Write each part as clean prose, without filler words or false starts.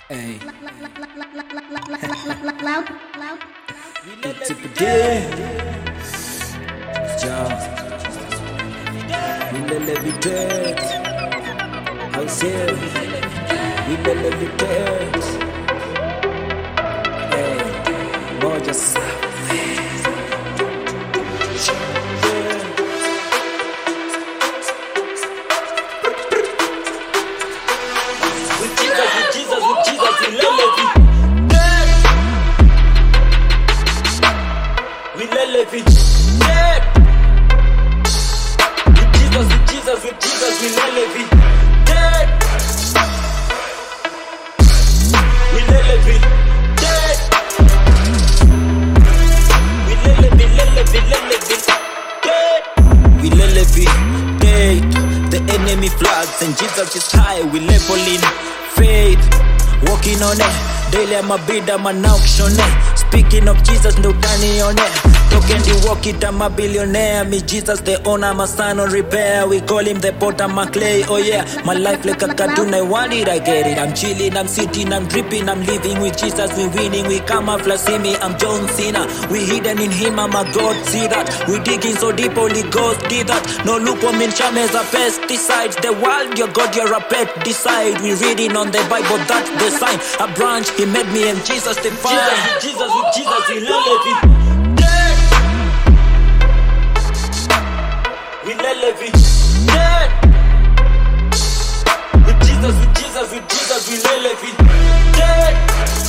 Hey. Loud. It's a day. Job. We levitate. I say we levitate. Hey, moja safi. With Jesus, we levitate. We levitate. We levitate. The enemy flags and Jesus is high. We leveling faith, walking on it. Daily I'm a bid, I'm an auction. Speaking of Jesus, no tiny on it. Talking the walk it, I'm a billionaire. Me Jesus the owner, my son on repair. We call him the potter, my clay. Oh yeah, my life like a cartoon. I want it, I get it. I'm chilling, I'm sitting, I'm dripping. I'm living with Jesus, we winning. We come up, see me, I'm John Cena. We hidden in him, I'm a God, see that. We digging so deep, Holy Ghost did that. No look what mean charm as a pesticide. The world, your God, you're a pet, decide. We reading on the Bible, that's the sign. A branch, he made me and Jesus the fire. Jesus, we levitate. We levitate. With Jesus, we levitate.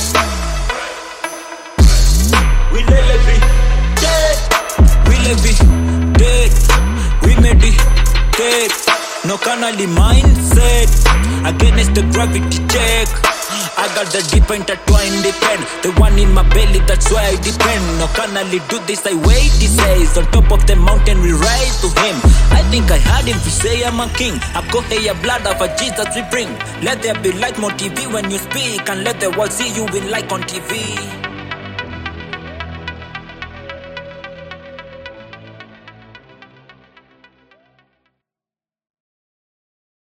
We levitate. We levitate. We meditate. No canally mindset against the gravity check. I got the deep intertwined depend. The one in my belly, that's why I depend. No canally do this, I wait, he says. On top of the mountain we rise to him. I think I heard him to say I'm a king. I go here blood of a Jesus we bring. Let there be light more TV when you speak. And let the world see you in light on TV.